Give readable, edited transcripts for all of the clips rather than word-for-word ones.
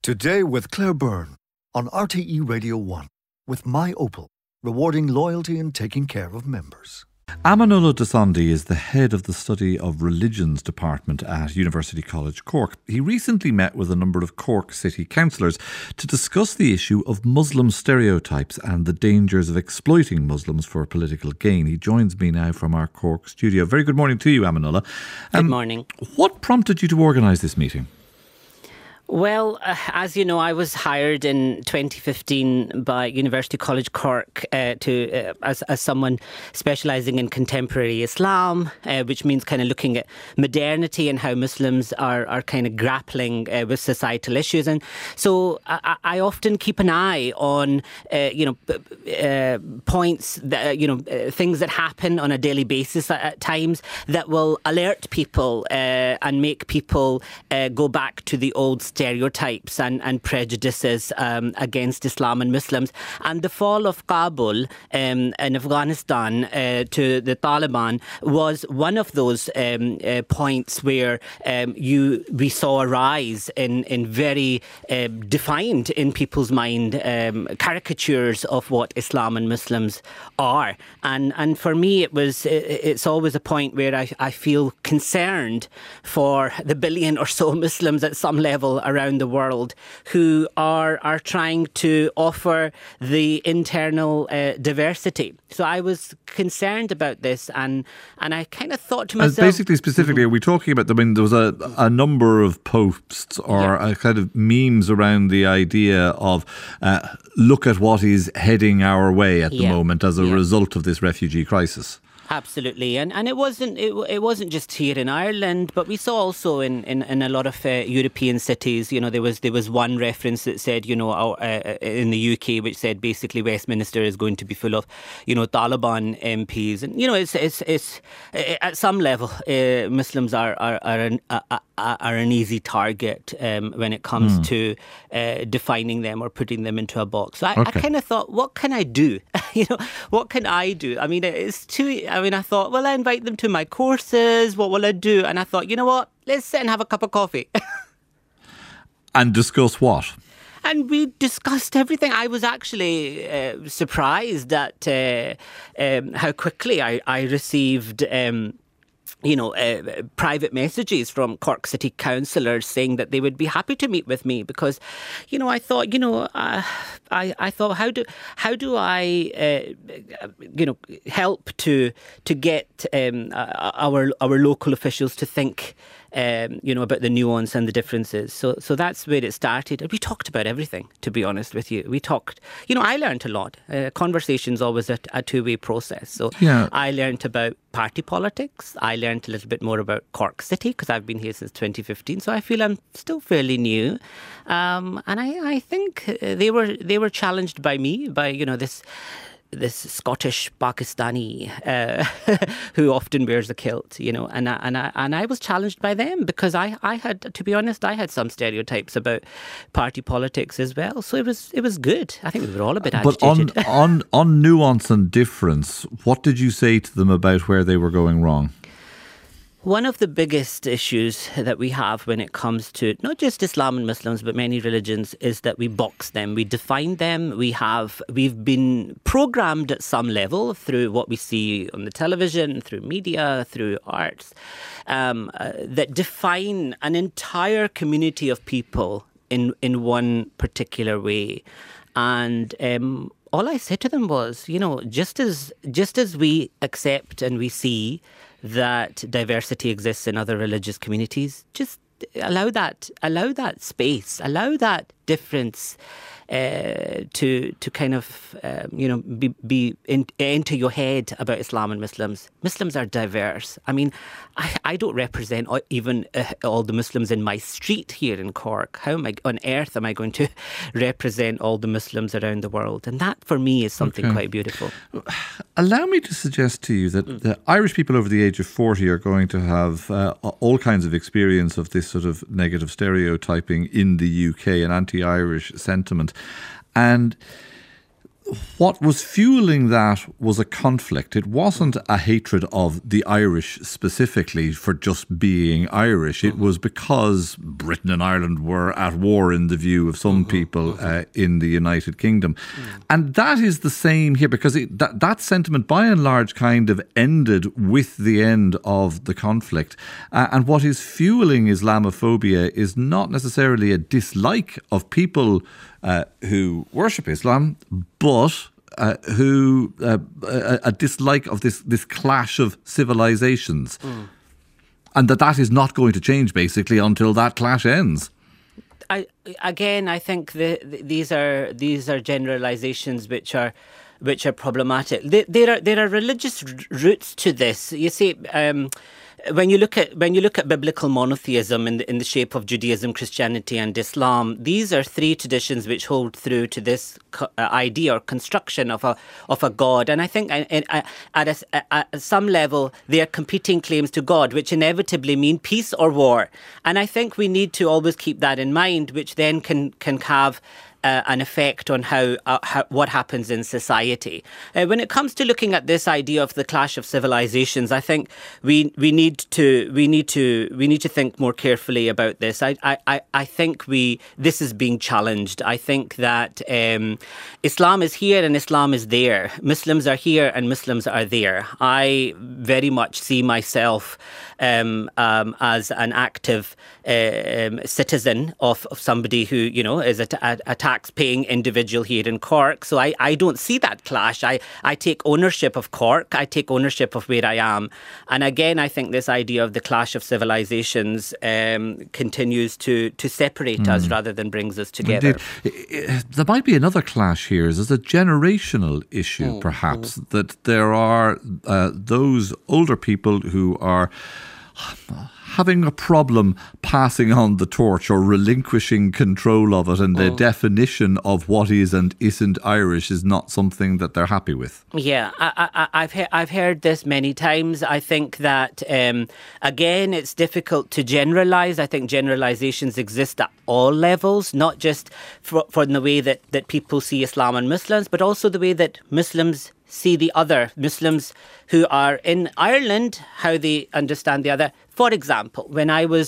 Today with Claire Byrne on RTE Radio 1 with My Opal, rewarding loyalty and taking care of members. Amanullah Dasandi is the head of the Study of Religions Department at University College Cork. He recently met with a number of Cork city councillors to discuss the issue of Muslim stereotypes and the dangers of exploiting Muslims for political gain. He joins me now from our Cork studio. Very good morning to you, Amanullah. Good morning. What prompted you to organise this meeting? Well, as you know, I was hired in 2015 by University College Cork as someone specialising in contemporary Islam, which means kind of looking at modernity and how Muslims are kind of grappling with societal issues. And so I often keep an eye on, points, that, things that happen on a daily basis at times that will alert people and make people go back to the old stereotypes and prejudices against Islam and Muslims. And the fall of Kabul in Afghanistan to the Taliban was one of those points where we saw a rise in very defined in people's mind caricatures of what Islam and Muslims are. And for me, it's always a point where I feel concerned for the billion or so Muslims at some level around the world who are trying to offer the internal diversity. So I was concerned about this, and I kind of thought to myself... Basically, specifically, are we talking about, there was a number of posts or a kind of memes around the idea of look at what is heading our way at the moment as a result of this refugee crisis. Absolutely, and it wasn't just here in Ireland, but we saw also in a lot of European cities. There was one reference that said, in the UK, which said basically Westminster is going to be full of, Taliban MPs, and it's at some level Muslims are an easy target when it comes to defining them or putting them into a box. So I kind of thought, what can I do? What can I do? I mean, I thought, well, I invite them to my courses. What will I do? And I thought, you know what? Let's sit and have a cup of coffee. And discuss what? And we discussed everything. I was actually surprised at how quickly I received... private messages from Cork City councillors saying that they would be happy to meet with me because, I thought, I thought, how do I, help to get our local officials to think, about the nuance and the differences. So that's where it started. And we talked about everything, to be honest with you. We talked, I learned a lot. Conversation's always a two-way process. So I learned about party politics. I learned a little bit more about Cork City because I've been here since 2015. So I feel I'm still fairly new. And I think they were challenged by me, by, this Scottish Pakistani who often wears a kilt, and I was challenged by them because I had, to be honest, I had some stereotypes about party politics as well. So it was good. I think we were all a bit agitated. But on nuance and difference, what did you say to them about where they were going wrong? One of the biggest issues that we have when it comes to not just Islam and Muslims, but many religions, is that we box them, we define them. We've been programmed at some level through what we see on the television, through media, through arts, that define an entire community of people in one particular way. And all I said to them was, just as we accept and we see that diversity exists in other religious communities, just allow that space, allow that difference to kind of be into your head about Islam and Muslims. Muslims are diverse. I mean, I don't represent even all the Muslims in my street here in Cork. How on earth am I going to represent all the Muslims around the world? And that for me is something quite beautiful. Allow me to suggest to you that the Irish people over the age of 40 are going to have all kinds of experience of this sort of negative stereotyping in the UK and anti-Irish sentiment. And what was fueling that was a conflict. It wasn't a hatred of the Irish specifically for just being Irish. It was because Britain and Ireland were at war in the view of some people in the United Kingdom. And that is the same here, because that sentiment by and large kind of ended with the end of the conflict. And what is fueling Islamophobia is not necessarily a dislike of people who worship Islam, but a dislike of this clash of civilizations. And that is not going to change, basically, until that clash ends. I think these are generalizations which are problematic. There are religious roots to this. You see, when you look at biblical monotheism in the shape of Judaism, Christianity, and Islam, these are three traditions which hold through to this idea or construction of a God. And I think at some level they are competing claims to God, which inevitably mean peace or war. And I think we need to always keep that in mind, which then can have an effect on how what happens in society. When it comes to looking at this idea of the clash of civilizations, I think we need to think more carefully about this. I think this is being challenged. I think that Islam is here and Islam is there. Muslims are here and Muslims are there. I very much see myself as an active citizen of somebody who is a tax-paying individual here in Cork. So I don't see that clash. I take ownership of Cork. I take ownership of where I am. And again, I think this idea of the clash of civilizations continues to separate us rather than brings us together. Indeed. There might be another clash here. There's a generational issue, perhaps, that there are those older people who are having a problem passing on the torch or relinquishing control of it, and the definition of what is and isn't Irish is not something that they're happy with. Yeah, I've heard this many times. I think that, again, it's difficult to generalise. I think generalisations exist at all levels, not just for the way that people see Islam and Muslims, but also the way that Muslims see the other, Muslims who are in Ireland, how they understand the other. For example, when I was,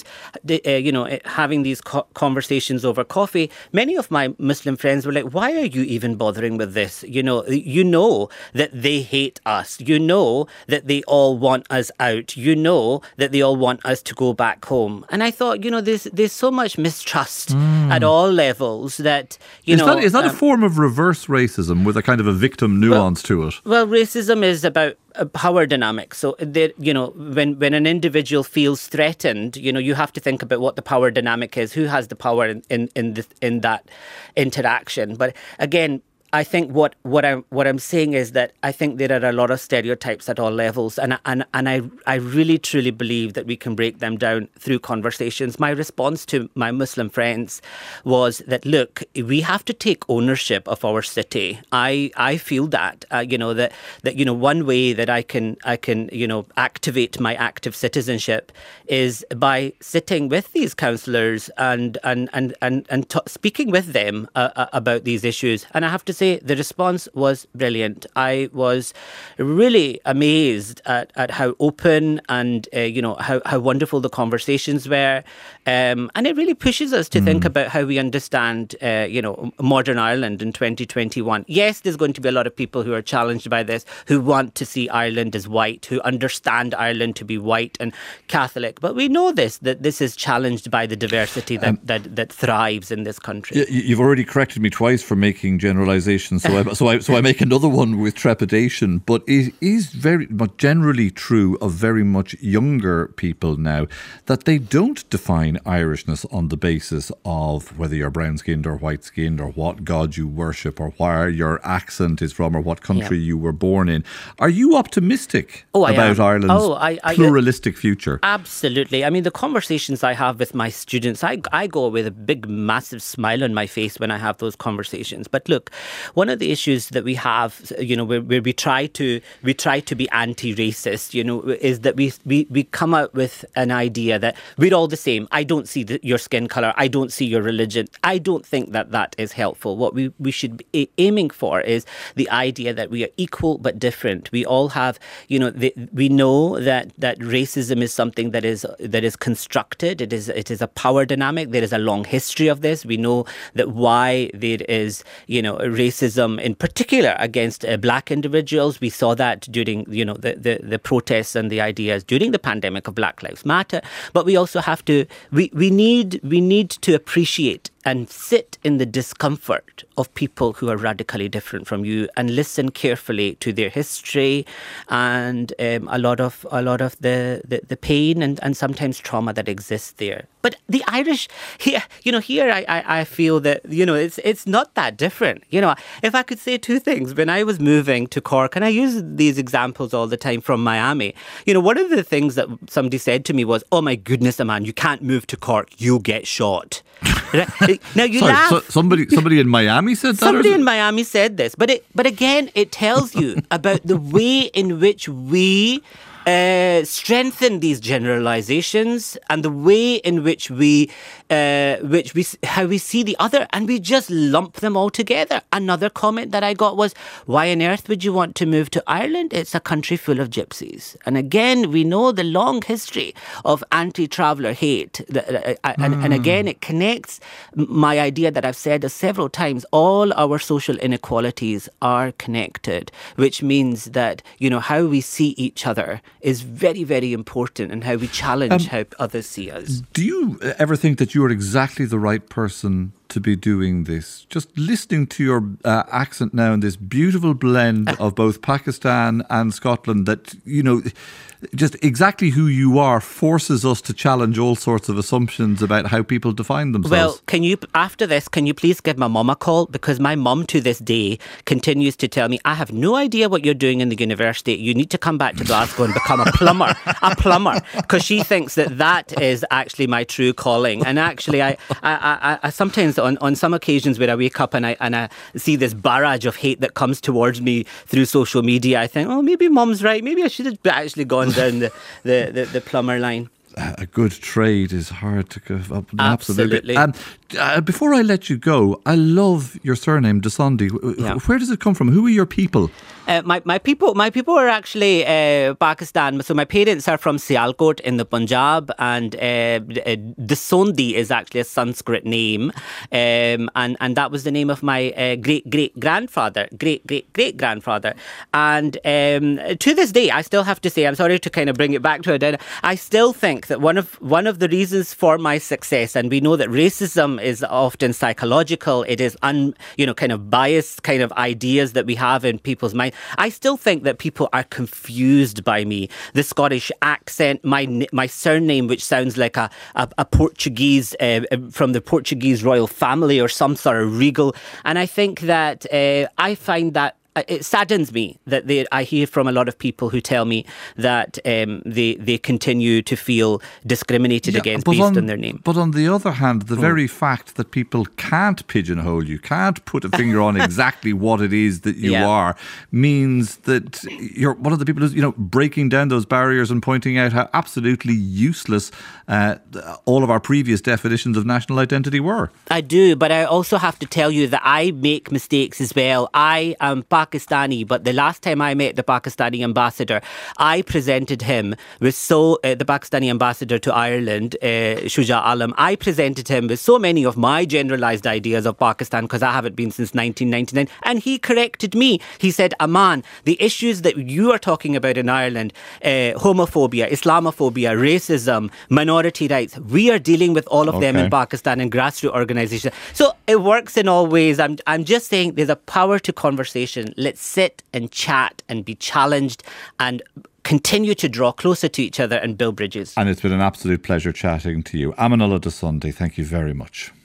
having these conversations over coffee, many of my Muslim friends were like, why are you even bothering with this? You know that they hate us. You know that they all want us out. You know that they all want us to go back home. And I thought, there's so much mistrust at all levels that, Is that a form of reverse racism with a kind of a victim nuance to it? Well, racism is about power dynamics. So, when an individual feels threatened, you have to think about what the power dynamic is. Who has the power in that interaction? But again, I think what I'm saying is that I think there are a lot of stereotypes at all levels, and I really truly believe that we can break them down through conversations. My response to my Muslim friends was that, look, we have to take ownership of our city. I feel that that one way that I can activate my active citizenship is by sitting with these councillors and speaking with them about these issues. And I have to say, the response was brilliant. I was really amazed at how open and how wonderful the conversations were, and it really pushes us to think about how we understand modern Ireland in 2021. Yes, there's going to be a lot of people who are challenged by this, who want to see Ireland as white, who understand Ireland to be white and Catholic, but we know that this is challenged by the diversity that thrives in this country. You've already corrected me twice for making generalisations. So I make another one with trepidation. But it is very much generally true of very much younger people now that they don't define Irishness on the basis of whether you're brown-skinned or white-skinned or what God you worship or where your accent is from or what country you were born in. Are you optimistic about Ireland's pluralistic future? Absolutely. I mean, the conversations I have with my students, I go with a big, massive smile on my face when I have those conversations. But look, one of the issues that we have, where we try to be anti-racist, is that we come out with an idea that we're all the same. I don't see your skin color. I don't see your religion. I don't think that is helpful. What we should be aiming for is the idea that we are equal but different. We all have, we know that racism is something that is constructed. It is a power dynamic. There is a long history of this. We know that why there is, racism in particular against black individuals. We saw that during, the protests and the ideas during the pandemic of Black Lives Matter. But we also have to, we need to appreciate and sit in the discomfort of people who are radically different from you and listen carefully to their history and a lot of the pain and sometimes trauma that exists there. But the Irish here, I feel that, it's not that different. If I could say two things, when I was moving to Cork, and I use these examples all the time from Miami, one of the things that somebody said to me was, "Oh my goodness, man, you can't move to Cork, you'll get shot." Now you laugh. So somebody in Miami said that? Somebody in Miami said this. But again, it tells you about the way in which we strengthen these generalizations and the way in which how we see the other, and we just lump them all together. Another comment that I got was, "Why on earth would you want to move to Ireland? It's a country full of gypsies." And again, we know the long history of anti-traveller hate. And again, it connects my idea that I've said several times, all our social inequalities are connected, which means that, how we see each other is very, very important, and how we challenge how others see us. Do you ever think that you are exactly the right person to be doing this? Just listening to your accent now in this beautiful blend of both Pakistan and Scotland, that, just exactly who you are forces us to challenge all sorts of assumptions about how people define themselves. Well, after this, can you please give my mum a call? Because my mum to this day continues to tell me, "I have no idea what you're doing in the university. You need to come back to Glasgow and become a plumber." Because she thinks that is actually my true calling. And actually, I sometimes on some occasions where I wake up and I see this barrage of hate that comes towards me through social media, I think, oh, maybe mum's right. Maybe I should have actually gone down the plumber line. A good trade is hard to give up. Absolutely. Before I let you go, I love your surname, Dasandi. Yeah. Where does it come from? Who are your people? My people are actually Pakistan. So my parents are from Sialkot in the Punjab, and Dasandi is actually a Sanskrit name, and that was the name of my great grandfather. And to this day, I still have to say, I'm sorry to kind of bring it back to it, I still think that one of the reasons for my success, and we know that racism is often psychological, it is kind of biased kind of ideas that we have in people's mind. I still think that people are confused by me. The Scottish accent, my surname, which sounds like a Portuguese from the Portuguese royal family or some sort of regal. And I think that I find that it saddens me that I hear from a lot of people who tell me that they continue to feel discriminated against based on their name. But on the other hand, the very fact that people can't pigeonhole you, can't put a finger on exactly what it is that you are, means that you're one of the people who's breaking down those barriers and pointing out how absolutely useless all of our previous definitions of national identity were. I do, but I also have to tell you that I make mistakes as well. I am Pakistani, but the last time I met the Pakistani ambassador, I presented him with the Pakistani ambassador to Ireland, Shuja Alam, I presented him with so many of my generalised ideas of Pakistan, because I haven't been since 1999, and he corrected me. He said, "Aman, the issues that you are talking about in Ireland, homophobia, Islamophobia, racism, minority rights, we are dealing with all of them in Pakistan and grassroots organisations." So it works in all ways. I'm just saying there's a power to conversation. Let's sit and chat and be challenged and continue to draw closer to each other and build bridges. And it's been an absolute pleasure chatting to you. Amanullah Dasandi, thank you very much.